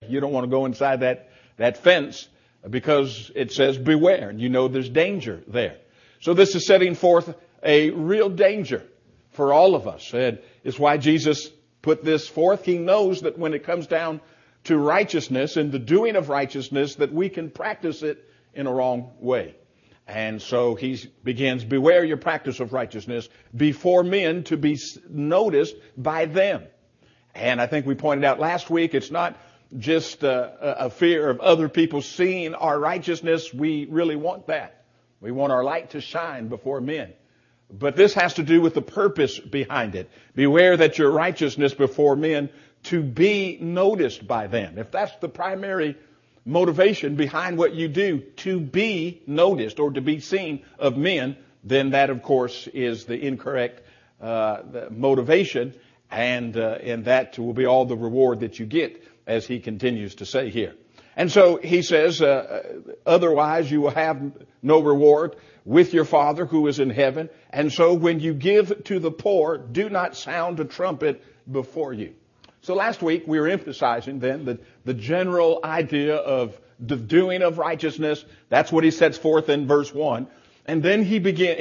You don't want to go inside that fence because it says beware, and you know there's danger there. So this is setting forth a real danger for all of us. And it's why Jesus put this forth. He knows that when it comes down to righteousness and the doing of righteousness, that we can practice it in a wrong way. And so he begins, beware your practice of righteousness before men to be noticed by them. And I think we pointed out last week, it's not just a fear of other people seeing our righteousness. We really want that. We want our light to shine before men. But this has to do with the purpose behind it. Beware that your righteousness before men to be noticed by them. If that's the primary motivation behind what you do, to be noticed or to be seen of men, then that, of course, is the incorrect the motivation, and that will be all the reward that you get, as he continues to say here. And so he says, otherwise you will have no reward with your Father who is in heaven. And so when you give to the poor, do not sound a trumpet before you. So last week we were emphasizing then the general idea of the doing of righteousness. That's what he sets forth in verse 1. And then he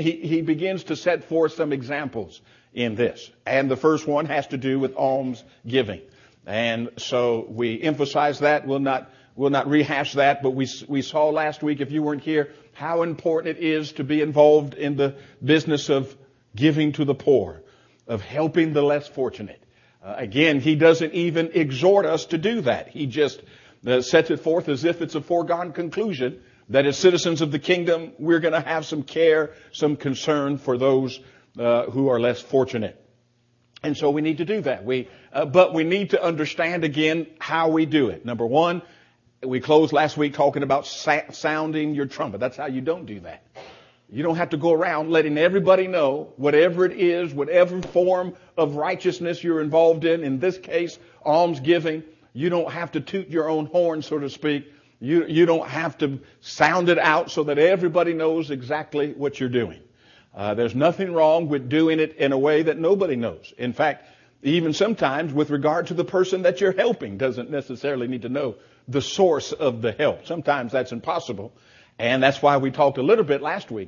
begins to set forth some examples in this. And the first one has to do with alms giving. And so we emphasize that. We'll not rehash that, but we saw last week, if you weren't here, how important it is to be involved in the business of giving to the poor, of helping the less fortunate. Again, he doesn't even exhort us to do that. He just sets it forth as if it's a foregone conclusion that as citizens of the kingdom, we're going to have some care, some concern for those who are less fortunate. And so we need to do that. But we need to understand again how we do it. Number one, we closed last week talking about sounding your trumpet. That's how you don't do that. You don't have to go around letting everybody know whatever it is, whatever form of righteousness you're involved in this case, almsgiving. You don't have to toot your own horn, so to speak. You don't have to sound it out so that everybody knows exactly what you're doing. There's nothing wrong with doing it in a way that nobody knows. In fact, even sometimes with regard to the person that you're helping doesn't necessarily need to know the source of the help. Sometimes that's impossible. And that's why we talked a little bit last week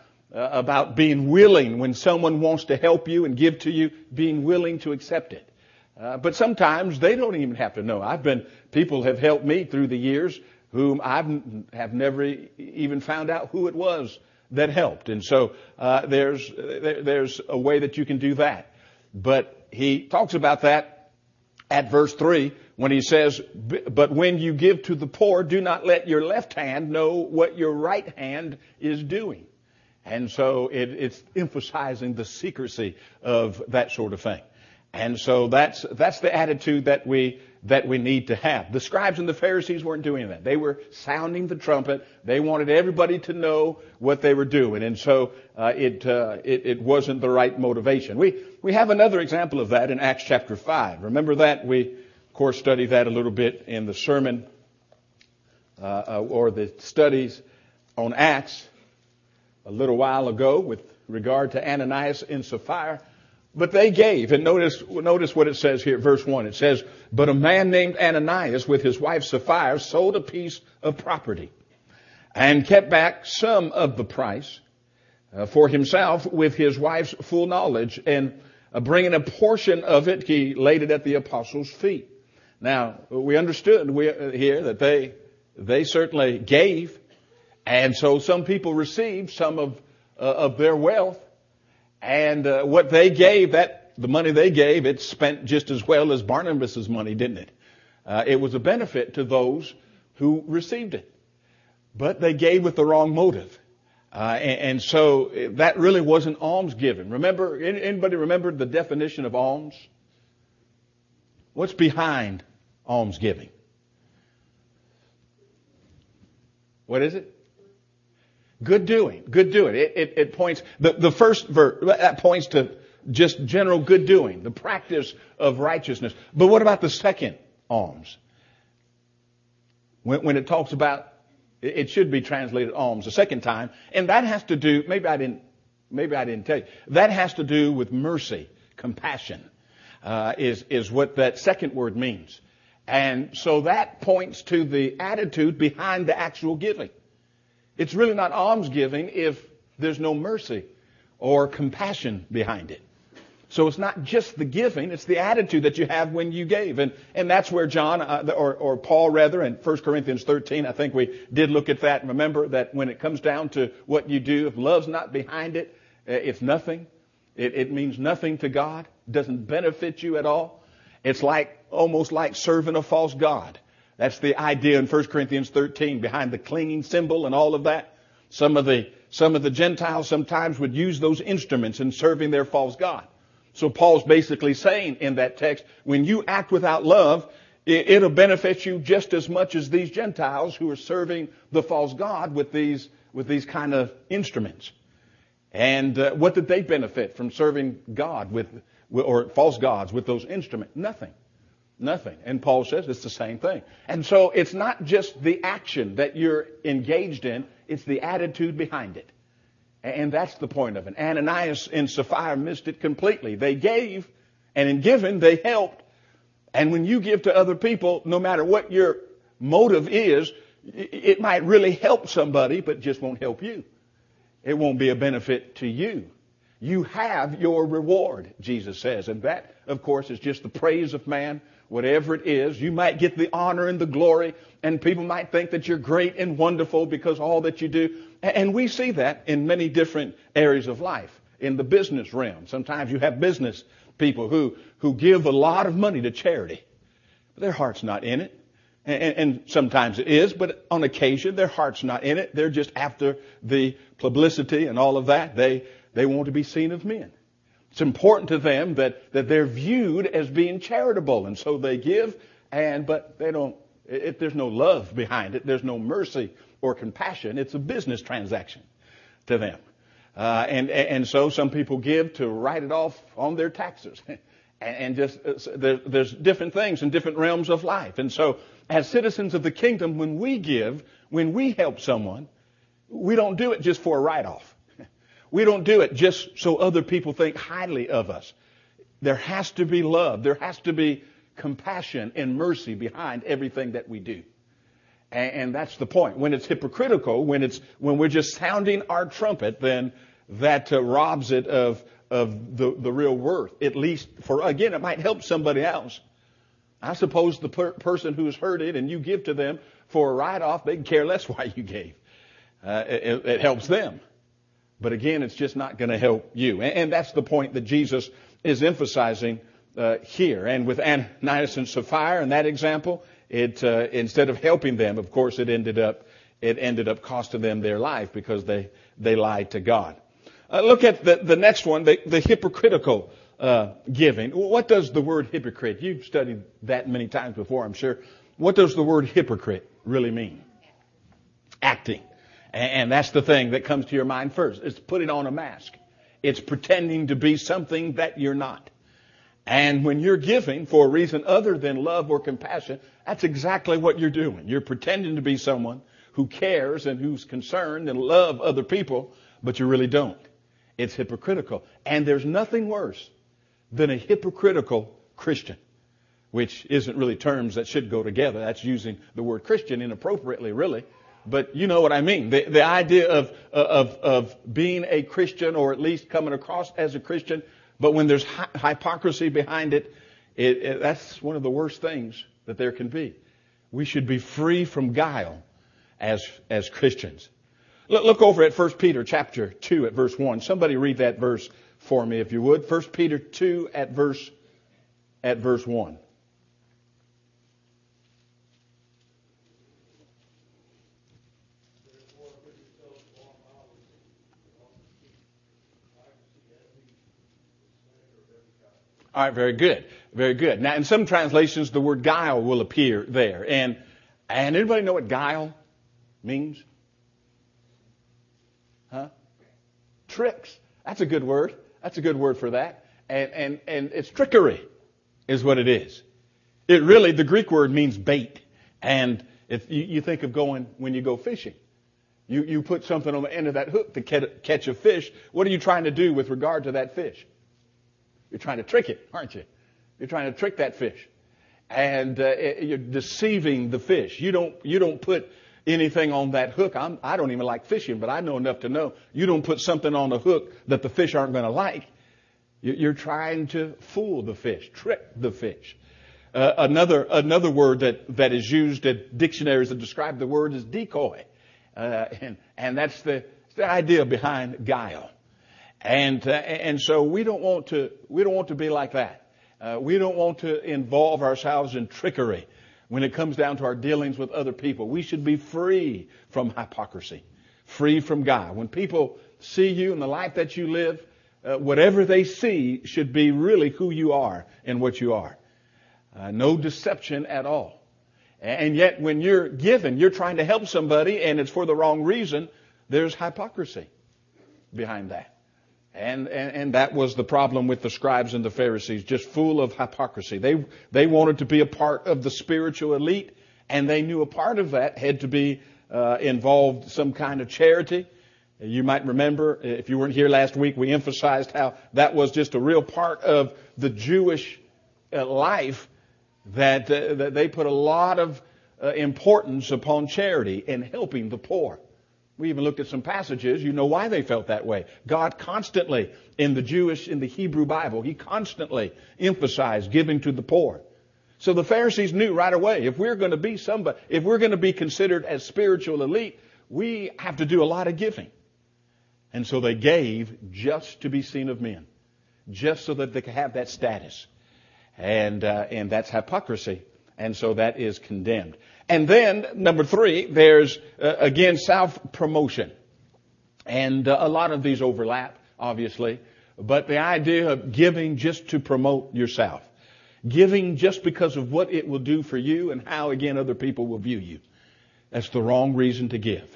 about being willing when someone wants to help you and give to you, being willing to accept it. But sometimes they don't even have to know. People have helped me through the years whom I have never even found out who it was that helped. And so there's a way that you can do that. But he talks about that at verse 3 when he says, but when you give to the poor, do not let your left hand know what your right hand is doing. And so it's emphasizing the secrecy of that sort of thing. And so that's the attitude that we need to have. The scribes and the Pharisees weren't doing that. They were sounding the trumpet. They wanted everybody to know what they were doing. And so it wasn't the right motivation. We have another example of that in Acts chapter 5. Remember that? We, of course, studied that a little bit in the sermon or the studies on Acts a little while ago with regard to Ananias and Sapphira. But they gave, and notice what it says here, verse 1. It says, but a man named Ananias with his wife Sapphira sold a piece of property and kept back some of the price for himself with his wife's full knowledge. And bringing a portion of it, he laid it at the apostles' feet. Now, we understood here that they certainly gave. And so some people received some of their wealth. And what they gave, the money they gave, it spent just as well as Barnabas' money, didn't it? It was a benefit to those who received it. But they gave with the wrong motive. And so that really wasn't almsgiving. Remember, anybody remember the definition of alms? What's behind almsgiving? What is it? Good doing. Good doing. It points, the first verse, that points to just general good doing, the practice of righteousness. But what about the second alms? When it talks about, it should be translated alms the second time. And that has to do, maybe I didn't tell you, that has to do with mercy, compassion, is what that second word means. And so that points to the attitude behind the actual giving. It's really not almsgiving if there's no mercy or compassion behind it. So it's not just the giving, it's the attitude that you have when you gave. And that's where John, or Paul rather, in 1 Corinthians 13, I think we did look at that. And remember that when it comes down to what you do, if love's not behind it, it's nothing. It means nothing to God. It doesn't benefit you at all. It's almost like serving a false god. That's the idea in 1 Corinthians 13 behind the clinging cymbal and all of that. Some of the Gentiles sometimes would use those instruments in serving their false god. So Paul's basically saying in that text, when you act without love, it'll benefit you just as much as these Gentiles who are serving the false god with these kind of instruments. And what did they benefit from serving God or false gods with those instruments? Nothing. Nothing. And Paul says it's the same thing. And so it's not just the action that you're engaged in, it's the attitude behind it. And that's the point of it. Ananias and Sapphira missed it completely. They gave, and in giving, they helped. And when you give to other people, no matter what your motive is, it might really help somebody, but just won't help you. It won't be a benefit to you. You have your reward, Jesus says. And that, of course, is just the praise of man, whatever it is. You might get the honor and the glory, and people might think that you're great and wonderful because all that you do. And we see that in many different areas of life. In the business realm, sometimes you have business people who give a lot of money to charity. But their heart's not in it. And sometimes it is, but on occasion their heart's not in it. They're just after the publicity and all of that. They want to be seen of men. It's important to them that they're viewed as being charitable, and so they give, but they don't. If there's no love behind it, there's no mercy or compassion. It's a business transaction to them, and so some people give to write it off on their taxes, and just there's different things in different realms of life. And so, as citizens of the kingdom, when we give, when we help someone, we don't do it just for a write-off. We don't do it just so other people think highly of us. There has to be love. There has to be compassion and mercy behind everything that we do. And that's the point. When it's hypocritical, when we're just sounding our trumpet, then that robs it of the real worth. At least again, it might help somebody else. I suppose the person who's heard it and you give to them for a write-off, they can care less why you gave. It helps them. But again, it's just not going to help you. And that's the point that Jesus is emphasizing here. And with Ananias and Sapphira in that example, it instead of helping them, of course, it ended up costing them their life because they lied to God. Look at the next one, the hypocritical giving. What does the word hypocrite? You've studied that many times before, I'm sure. What does the word hypocrite really mean? Acting. And that's the thing that comes to your mind first. It's putting on a mask. It's pretending to be something that you're not. And when you're giving for a reason other than love or compassion, that's exactly what you're doing. You're pretending to be someone who cares and who's concerned and love other people, but you really don't. It's hypocritical. And there's nothing worse than a hypocritical Christian, which isn't really terms that should go together. That's using the word Christian inappropriately, really. But you know what I mean. The idea of being a Christian, or at least coming across as a Christian, but when there's hypocrisy behind it, that's one of the worst things that there can be. We should be free from guile as Christians. Look over at 1 Peter chapter 2 at verse 1. Somebody read that verse for me if you would. 1 Peter 2 at verse 1. All right, very good. Very good. Now, in some translations, the word guile will appear there. And anybody know what guile means? Huh? Tricks. That's a good word. That's a good word for that. And it's trickery is what it is. It really, the Greek word means bait. And if you think of going when you go fishing, you put something on the end of that hook to catch a fish. What are you trying to do with regard to that fish? You're trying to trick it, aren't you? You're trying to trick that fish. and you're deceiving the fish. You don't put anything on that hook. I don't even like fishing, but I know enough to know you don't put something on the hook that the fish aren't going to like. You're trying to fool the fish, trick the fish. Another word that is used in dictionaries to describe the word is decoy, and that's the idea behind guile. And so we don't want to be like that. We don't want to involve ourselves in trickery when it comes down to our dealings with other people. We should be free from hypocrisy, free from guile. When people see you and the life that you live, whatever they see should be really who you are and what you are. No deception at all. And yet when you're giving, you're trying to help somebody and it's for the wrong reason, there's hypocrisy behind that. And that was the problem with the scribes and the Pharisees, just full of hypocrisy. They wanted to be a part of the spiritual elite, and they knew a part of that had to be involved some kind of charity. You might remember, if you weren't here last week, we emphasized how that was just a real part of the Jewish life, that they put a lot of importance upon charity and helping the poor. We even looked at some passages. You know why they felt that way. God constantly, in the Hebrew Bible, He constantly emphasized giving to the poor. So the Pharisees knew right away, if we're going to be considered as spiritual elite, we have to do a lot of giving. And so they gave just to be seen of men, just so that they could have that status. And that's hypocrisy. And so that is condemned. And then, number 3, there's, again, self-promotion. And a lot of these overlap, obviously. But the idea of giving just to promote yourself. Giving just because of what it will do for you and how, again, other people will view you. That's the wrong reason to give.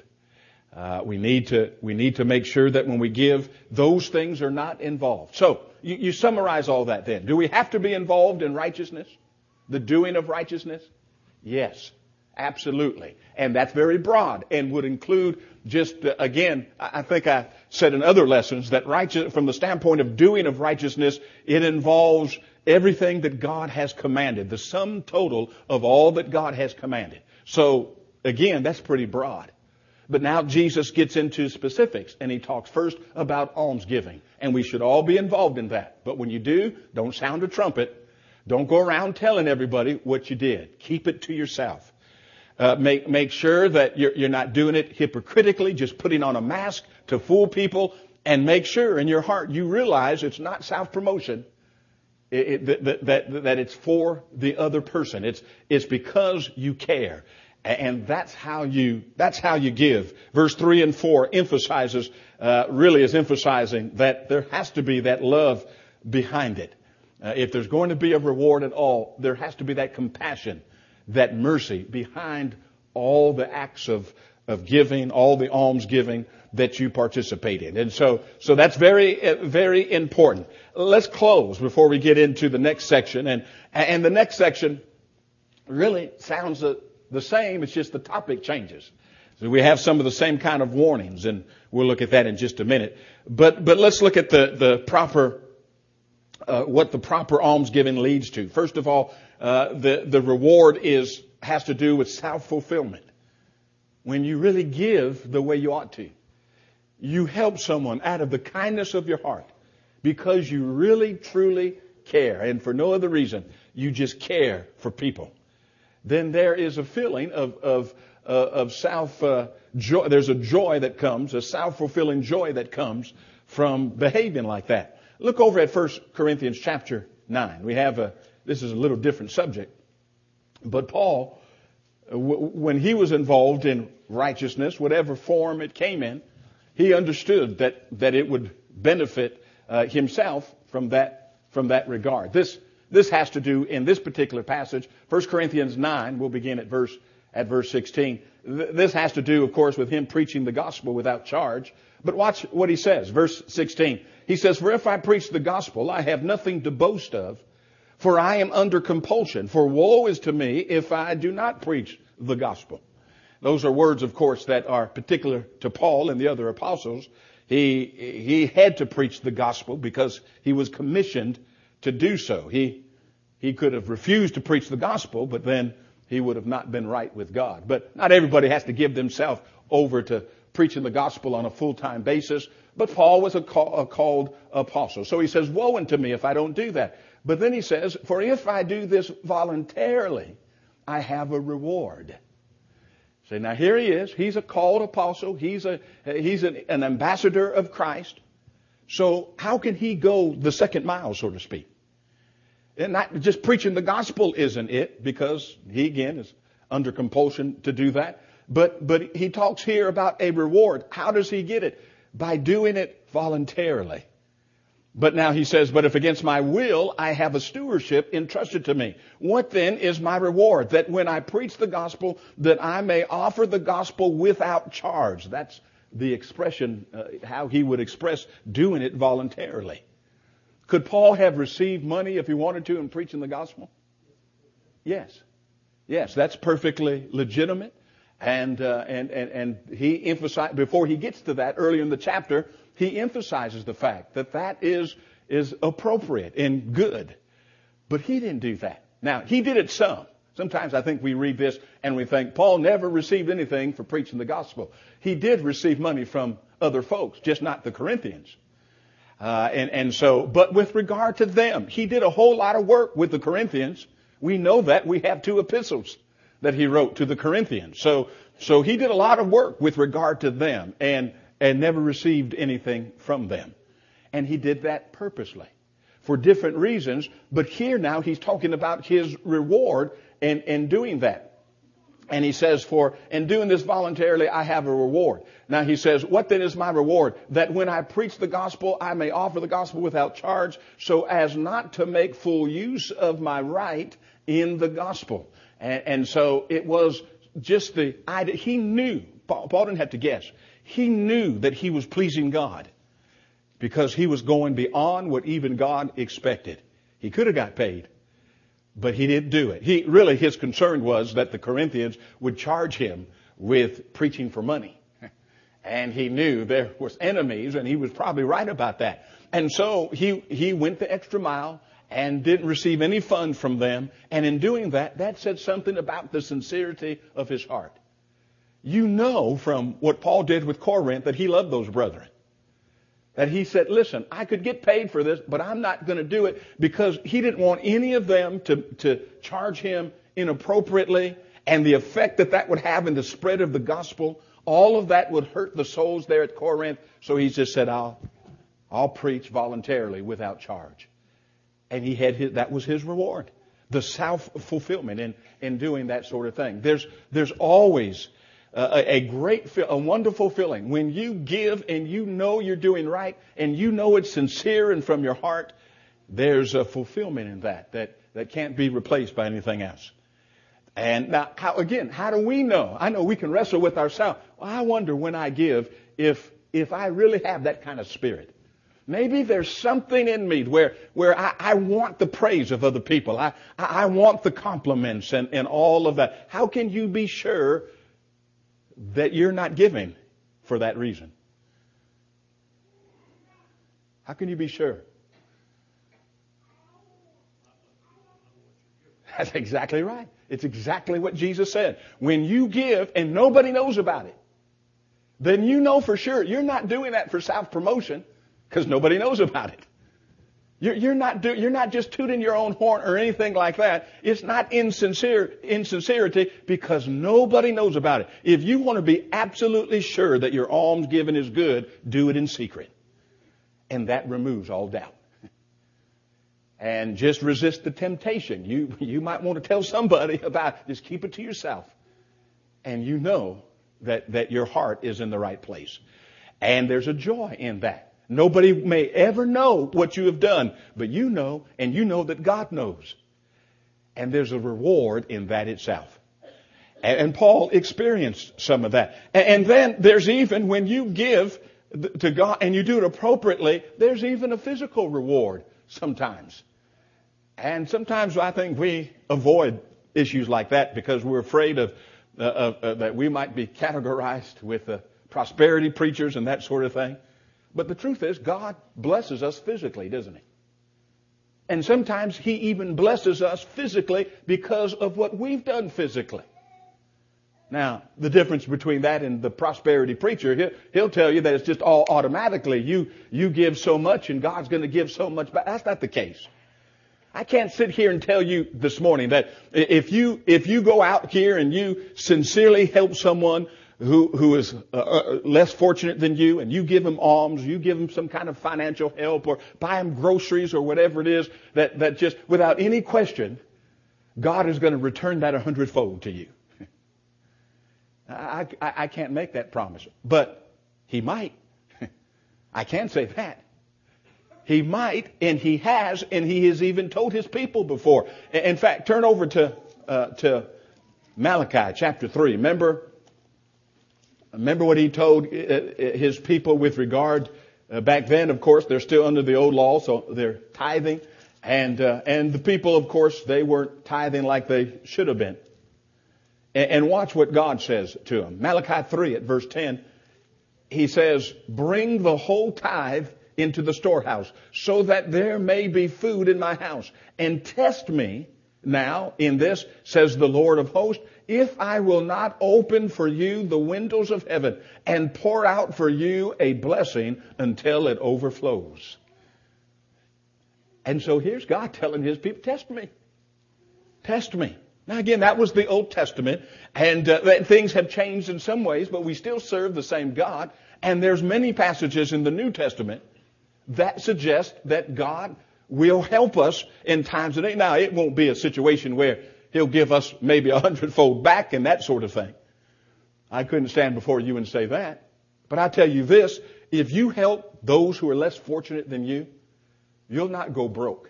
We need to make sure that when we give, those things are not involved. So, you summarize all that then. Do we have to be involved in righteousness? The doing of righteousness? Yes, absolutely. And that's very broad and would include just, again, I think I said in other lessons that from the standpoint of doing of righteousness, it involves everything that God has commanded, the sum total of all that God has commanded. So, again, that's pretty broad. But now Jesus gets into specifics, and He talks first about almsgiving. And we should all be involved in that. But when you do, don't sound a trumpet. Don't go around telling everybody what you did. Keep it to yourself. Make sure that you're not doing it hypocritically, just putting on a mask to fool people. And make sure in your heart you realize it's not self-promotion. That it's for the other person. It's because you care. And that's how you give. Verse 3 and 4 emphasizing that there has to be that love behind it. If there's going to be a reward at all, there has to be that compassion, that mercy behind all the acts of giving, all the alms giving that you participate in. And so that's very, very important. Let's close before we get into the next section. And the next section really sounds the same. It's just the topic changes. So we have some of the same kind of warnings, and we'll look at that in just a minute. But let's look at the proper what the proper almsgiving leads to. First of all, the reward has to do with self-fulfillment. When you really give the way you ought to, you help someone out of the kindness of your heart because you really, truly care, and for no other reason, you just care for people. Then there is a feeling of self joy. There's a joy that comes, a self-fulfilling joy that comes from behaving like that. Look over at 1 Corinthians chapter 9. This is a little different subject. But Paul, when he was involved in righteousness, whatever form it came in, he understood that it would benefit himself from that regard. This has to do, in this particular passage, 1 Corinthians 9, we'll begin at verse 16. This has to do, of course, with him preaching the gospel without charge. But watch what he says, verse 16. He says, "For if I preach the gospel, I have nothing to boast of, for I am under compulsion. For woe is to me if I do not preach the gospel." Those are words, of course, that are particular to Paul and the other apostles. He had to preach the gospel because he was commissioned to do so. He He could have refused to preach the gospel, but then he would have not been right with God. But not everybody has to give themselves over to preaching the gospel on a full-time basis. But Paul was a called apostle. So he says, woe unto me if I don't do that. But then he says, for if I do this voluntarily, I have a reward. So now here he is. He's a called apostle. He's an ambassador of Christ. So how can he go the second mile, so to speak? And not just preaching the gospel isn't it, because he again is under compulsion to do that. But he talks here about a reward. How does he get it? By doing it voluntarily. But now he says, but if against my will I have a stewardship entrusted to me. What then is my reward? That when I preach the gospel, that I may offer the gospel without charge. That's the expression, how he would express doing it voluntarily. Could Paul have received money if he wanted to in preaching the gospel? Yes. Yes, that's perfectly legitimate. And he emphasized, before he gets to that, earlier in the chapter, he emphasizes the fact that that is appropriate and good. But he didn't do that. Now, he did it some. Sometimes I think we read this and we think Paul never received anything for preaching the gospel. He did receive money from other folks, just not the Corinthians. But with regard to them, he did a whole lot of work with the Corinthians. We know that. We have 2 epistles that he wrote to the Corinthians. So he did a lot of work with regard to them and never received anything from them. And he did that purposely for different reasons. But here now he's talking about his reward and doing that. And he says, in doing this voluntarily, I have a reward. Now he says, what then is my reward? That when I preach the gospel, I may offer the gospel without charge, so as not to make full use of my right in the gospel. And so it was just the idea. He knew, Paul didn't have to guess. He knew that he was pleasing God because he was going beyond what even God expected. He could have got paid. But he didn't do it. His concern was that the Corinthians would charge him with preaching for money. And he knew there was enemies, and he was probably right about that. And so he went the extra mile and didn't receive any funds from them. And in doing that, that said something about the sincerity of his heart. You know from what Paul did with Corinth that he loved those brethren. That he said, listen, I could get paid for this, but I'm not going to do it, because he didn't want any of them to charge him inappropriately, and the effect that would have in the spread of the gospel. All of that would hurt the souls there at Corinth. So he just said, I'll preach voluntarily without charge. And that was his reward. The self-fulfillment in doing that sort of thing. There's always a wonderful feeling when you give and you know you're doing right and you know it's sincere and from your heart. There's a fulfillment in that can't be replaced by anything else. And now, how do we know? I know we can wrestle with ourselves. Well, I wonder when I give if I really have that kind of spirit. Maybe there's something in me where I want the praise of other people. I want the compliments and all of that. How can you be sure that you're not giving for that reason? How can you be sure? That's exactly right. It's exactly what Jesus said. When you give and nobody knows about it, then you know for sure you're not doing that for self-promotion, because nobody knows about it. You're not just tooting your own horn or anything like that. It's not insincerity, because nobody knows about it. If you want to be absolutely sure that your alms giving is good, do it in secret. And that removes all doubt. And just resist the temptation. You might want to tell somebody about it. Just keep it to yourself. And you know that your heart is in the right place. And there's a joy in that. Nobody may ever know what you have done, but you know, and you know that God knows. And there's a reward in that itself. And Paul experienced some of that. And then there's even, when you give to God and you do it appropriately, there's even a physical reward sometimes. And sometimes I think we avoid issues like that because we're afraid of that we might be categorized with prosperity preachers and that sort of thing. But the truth is, God blesses us physically, doesn't He? And sometimes He even blesses us physically because of what we've done physically. Now, the difference between that and the prosperity preacher, he'll tell you that it's just all automatically. You give so much and God's going to give so much back. That's not the case. I can't sit here and tell you this morning that if you go out here and you sincerely help someone who is less fortunate than you, and you give them alms, you give them some kind of financial help, or buy them groceries or whatever it is, that just without any question, God is going to return that 100-fold to you. I can't make that promise, but He might. I can say that. He might, and He has, and He has even told His people before. In fact, turn over to Malachi chapter 3. Remember what He told His people with regard back then. Of course, they're still under the old law, so they're tithing, and the people, of course, they weren't tithing like they should have been. And watch what God says to them. Malachi 3 at verse 10, He says, "Bring the whole tithe into the storehouse, so that there may be food in my house. And test me now in this, says the Lord of hosts, if I will not open for you the windows of heaven and pour out for you a blessing until it overflows." And so here's God telling His people, test me. Test me. Now again, that was the Old Testament, and things have changed in some ways, but we still serve the same God. And there's many passages in the New Testament that suggest that God will help us in times of need. Now, it won't be a situation where He'll give us maybe 100-fold back and that sort of thing. I couldn't stand before you and say that. But I tell you this, if you help those who are less fortunate than you, you'll not go broke.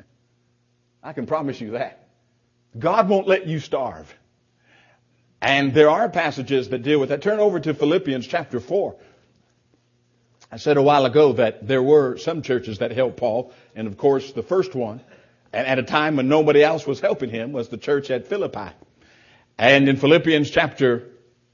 I can promise you that. God won't let you starve. And there are passages that deal with that. Turn over to Philippians chapter 4. I said a while ago that there were some churches that helped Paul. And of course, the first one, and at a time when nobody else was helping him, was the church at Philippi. And in Philippians chapter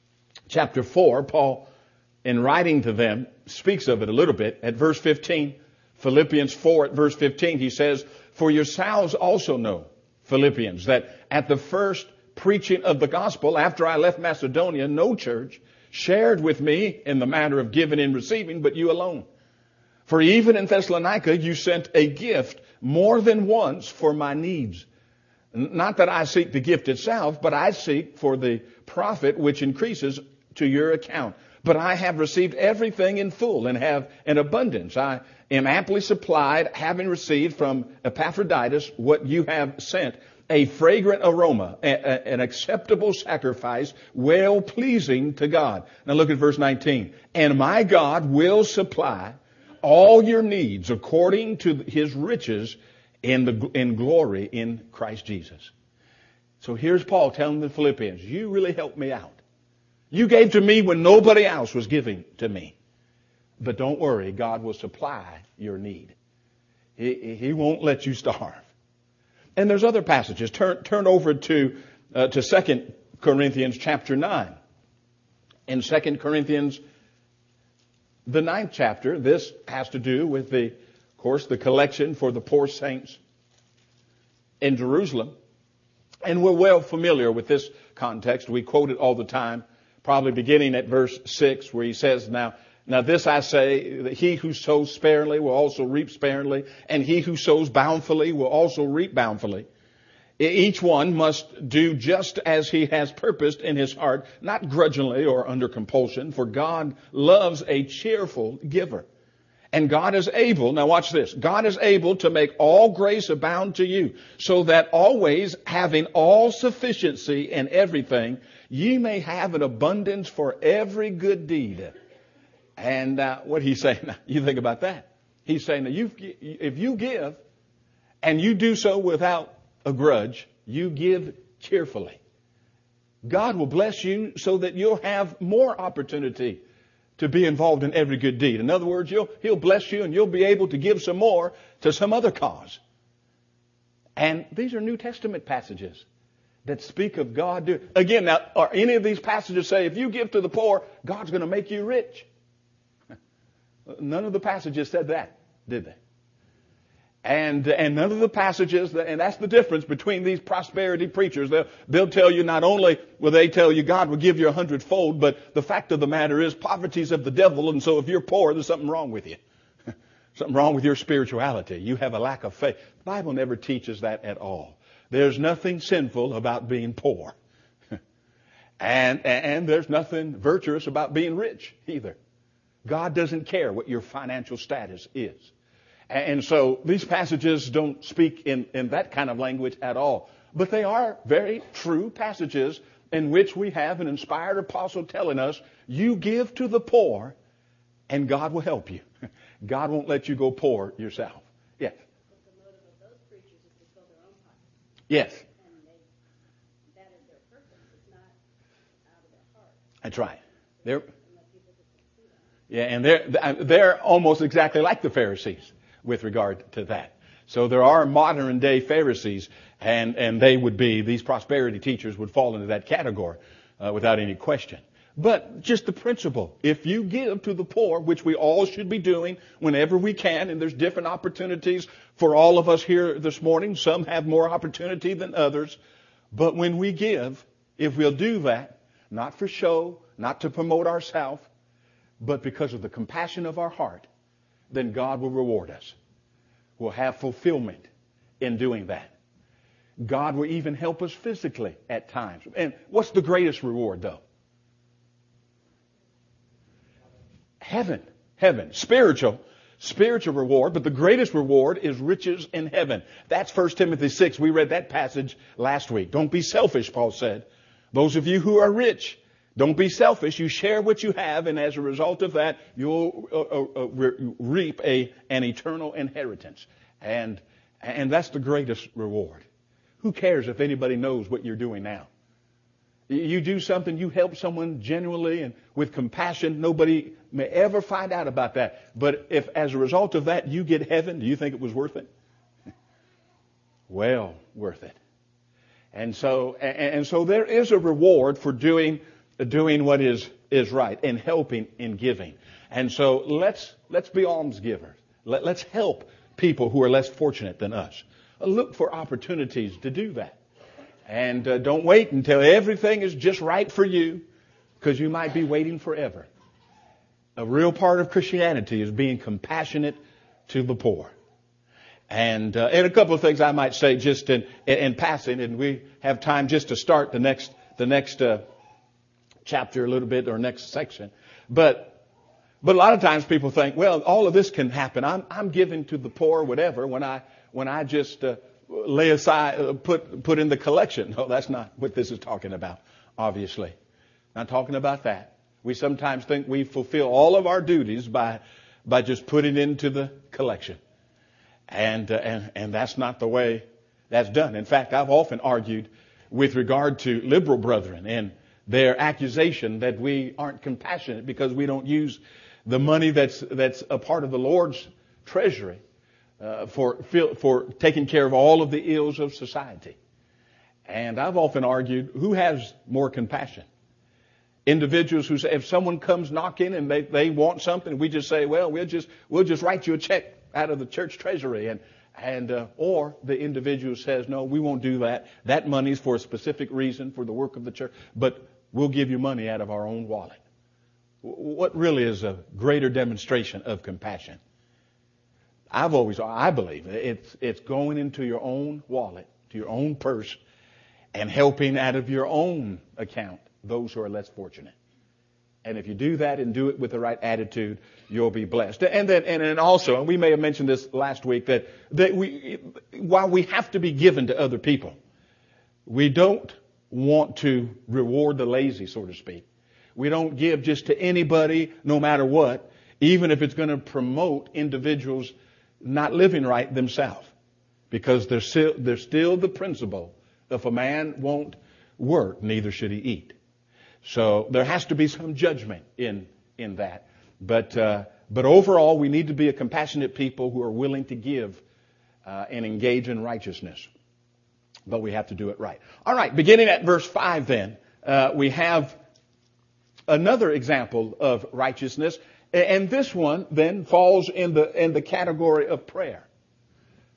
4, Paul, in writing to them, speaks of it a little bit. At verse 15, Philippians 4 at verse 15, he says, "For yourselves also know, Philippians, that at the first preaching of the gospel, after I left Macedonia, no church shared with me in the matter of giving and receiving, but you alone. For even in Thessalonica, you sent a gift more than once for my needs. Not that I seek the gift itself, but I seek for the profit which increases to your account. But I have received everything in full and have an abundance. I am amply supplied, having received from Epaphroditus what you have sent, a fragrant aroma, an acceptable sacrifice, well-pleasing to God." Now look at verse 19. "And my God will supply all your needs according to His riches in glory in Christ Jesus." So here's Paul telling the Philippians, you really helped me out. You gave to me when nobody else was giving to me. But don't worry, God will supply your need. He won't let you starve. And there's other passages. Turn over to 2 Corinthians chapter 9. In 2 Corinthians, the 9th chapter, this has to do with of course, the collection for the poor saints in Jerusalem. And we're well familiar with this context. We quote it all the time. Probably beginning at verse 6, where he says, Now this I say, that he who sows sparingly will also reap sparingly, and he who sows bountifully will also reap bountifully. Each one must do just as he has purposed in his heart, not grudgingly or under compulsion, for God loves a cheerful giver. And God is able, now watch this, God is able to make all grace abound to you, so that always having all sufficiency in everything, ye may have an abundance for every good deed. And what he's saying, now, you think about that. He's saying that if you give, and you do so without a grudge, you give cheerfully, God will bless you so that you'll have more opportunity to be involved in every good deed. In other words, He'll bless you and you'll be able to give some more to some other cause. And these are New Testament passages that speak of God doing. Again, now, are any of these passages say if you give to the poor, God's going to make you rich? None of the passages said that, did they? And none of the passages, and that's the difference between these prosperity preachers. They'll tell you not only will they tell you God will give you 100-fold, but the fact of the matter is poverty's of the devil, and so if you're poor, there's something wrong with you. Something wrong with your spirituality. You have a lack of faith. The Bible never teaches that at all. There's nothing sinful about being poor. And there's nothing virtuous about being rich either. God doesn't care what your financial status is. And so these passages don't speak in that kind of language at all. But they are very true passages in which we have an inspired apostle telling us, you give to the poor and God will help you. God won't let you go poor yourself. Yes. But the motive of those preachers is to fill their own pockets. Yes. And that is their purpose. It's not out of their heart. That's right. They're, And let people just see that. yeah, and they're almost exactly like the Pharisees with regard to that. So there are modern day Pharisees, and they would be, these prosperity teachers would fall into that category without any question. But just the principle, if you give to the poor, which we all should be doing whenever we can, and there's different opportunities for all of us here this morning. Some have more opportunity than others. But when we give, if we'll do that, not for show, not to promote ourselves, but because of the compassion of our heart, then God will reward us. We'll have fulfillment in doing that. God will even help us physically at times. And what's the greatest reward, though? Heaven. Spiritual reward, but the greatest reward is riches in heaven. That's 1 Timothy 6. We read that passage last week. Don't be selfish, Paul said. Those of you who are rich, don't be selfish. You share what you have, and as a result of that, you'll reap an eternal inheritance. And that's the greatest reward. Who cares if anybody knows what you're doing now? You do something, you help someone genuinely and with compassion, nobody may ever find out about that. But if as a result of that you get heaven, do you think it was worth it? Well, worth it. And so there is a reward for doing what is right and helping in giving. And so let's be almsgivers. Let's help people who are less fortunate than us. Look for opportunities to do that. And don't wait until everything is just right for you, because you might be waiting forever. A real part of Christianity is being compassionate to the poor. And a couple of things I might say just in passing, and we have time just to start the next chapter a little bit, or next section. But a lot of times people think, well, all of this can happen. I'm giving to the poor, whatever, when I just lay aside, put in the collection. No, that's not what this is talking about, obviously. Not talking about that. We sometimes think we fulfill all of our duties by just putting into the collection. And that's not the way that's done. In fact, I've often argued with regard to liberal brethren and their accusation that we aren't compassionate because we don't use the money that's a part of the Lord's treasury for taking care of all of the ills of society. And I've often argued, who has more compassion? Individuals who say, if someone comes knocking and they want something, we just say, well, we'll just write you a check out of the church treasury, or the individual says, no, we won't do that. That money's for a specific reason, for the work of the church, but we'll give you money out of our own wallet. What really is a greater demonstration of compassion? I believe it's going into your own wallet, to your own purse, and helping out of your own account those who are less fortunate. And if you do that and do it with the right attitude, you'll be blessed. And then also, and we may have mentioned this last week, that while we have to be given to other people, we don't want to reward the lazy, so to speak. We don't give just to anybody, no matter what, even if it's going to promote individuals not living right themselves. Because there's still the principle, if a man won't work, neither should he eat. So there has to be some judgment in that. But overall, we need to be a compassionate people who are willing to give and engage in righteousness. But we have to do it right. All right, beginning at verse 5 then, we have another example of righteousness. And this one then falls in the category of prayer.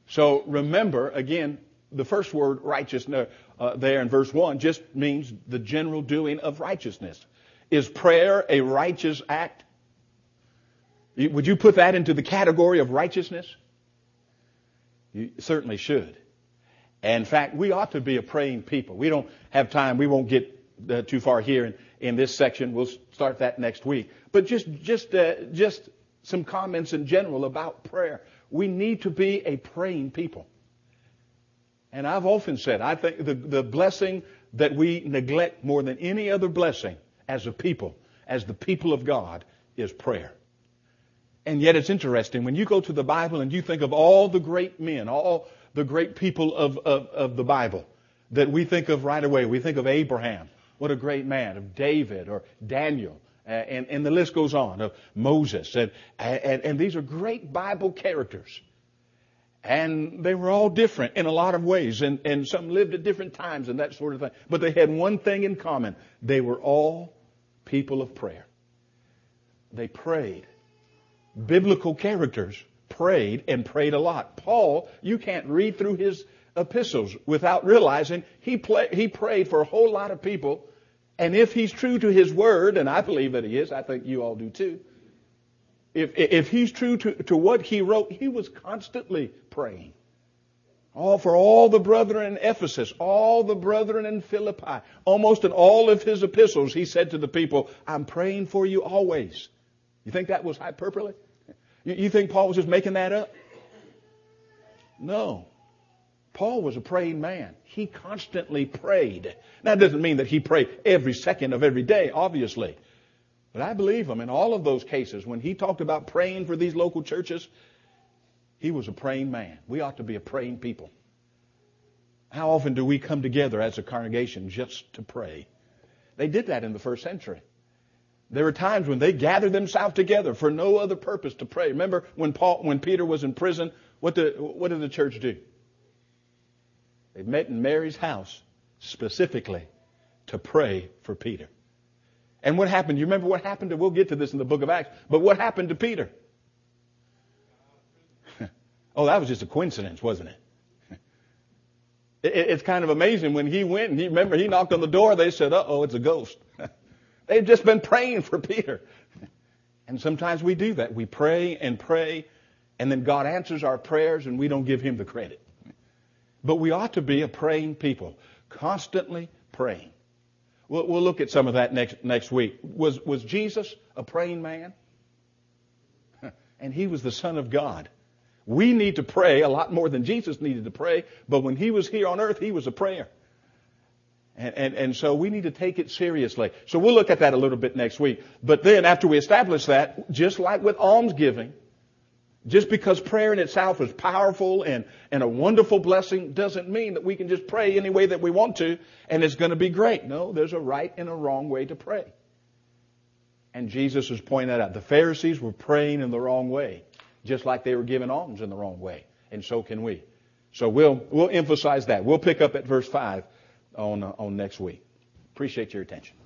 So remember, again, the first word righteousness there in verse 1 just means the general doing of righteousness. Is prayer a righteous act? Would you put that into the category of righteousness? You certainly should. And in fact, we ought to be a praying people. We don't have time. We won't get too far here in this section. We'll start that next week. But just some comments in general about prayer. We need to be a praying people. And I've often said, I think the blessing that we neglect more than any other blessing as a people, as the people of God, is prayer. And yet it's interesting, when you go to the Bible and you think of all the great men, all the great people of the Bible that we think of right away. We think of Abraham, what a great man, of David or Daniel, and the list goes on, of Moses. And these are great Bible characters. And they were all different in a lot of ways, and some lived at different times and that sort of thing. But they had one thing in common. They were all people of prayer. They prayed. Biblical characters prayed and prayed a lot. Paul, you can't read through his epistles without realizing he prayed for a whole lot of people. And if he's true to his word, and I believe that he is, I think you all do too. If he's true to what he wrote, he was constantly praying. For all the brethren in Ephesus, all the brethren in Philippi, almost in all of his epistles, he said to the people, I'm praying for you always. You think that was hyperbole? You think Paul was just making that up? No. Paul was a praying man. He constantly prayed. Now, it doesn't mean that he prayed every second of every day, obviously. But I believe him in all of those cases. When he talked about praying for these local churches, he was a praying man. We ought to be a praying people. How often do we come together as a congregation just to pray? They did that in the first century. There were times when they gathered themselves together for no other purpose to pray. Remember when Peter was in prison, what did the church do? They met in Mary's house specifically to pray for Peter. And what happened? You remember what happened? We'll get to this in the book of Acts. But what happened to Peter? Oh, that was just a coincidence, wasn't it? It's kind of amazing when he went and he knocked on the door. They said, uh-oh, it's a ghost. They've just been praying for Peter. And sometimes we do that. We pray, and then God answers our prayers and we don't give him the credit. But we ought to be a praying people, constantly praying. We'll look at some of that next week. Was Jesus a praying man? And he was the Son of God. We need to pray a lot more than Jesus needed to pray, but when he was here on earth, he was a prayer. And so we need to take it seriously. So we'll look at that a little bit next week. But then after we establish that, just like with almsgiving, just because prayer in itself is powerful and a wonderful blessing doesn't mean that we can just pray any way that we want to and it's going to be great. No, there's a right and a wrong way to pray. And Jesus is pointing that out. The Pharisees were praying in the wrong way, just like they were giving alms in the wrong way. And so can we. So we'll emphasize that. We'll pick up at verse 5 on next week. Appreciate your attention.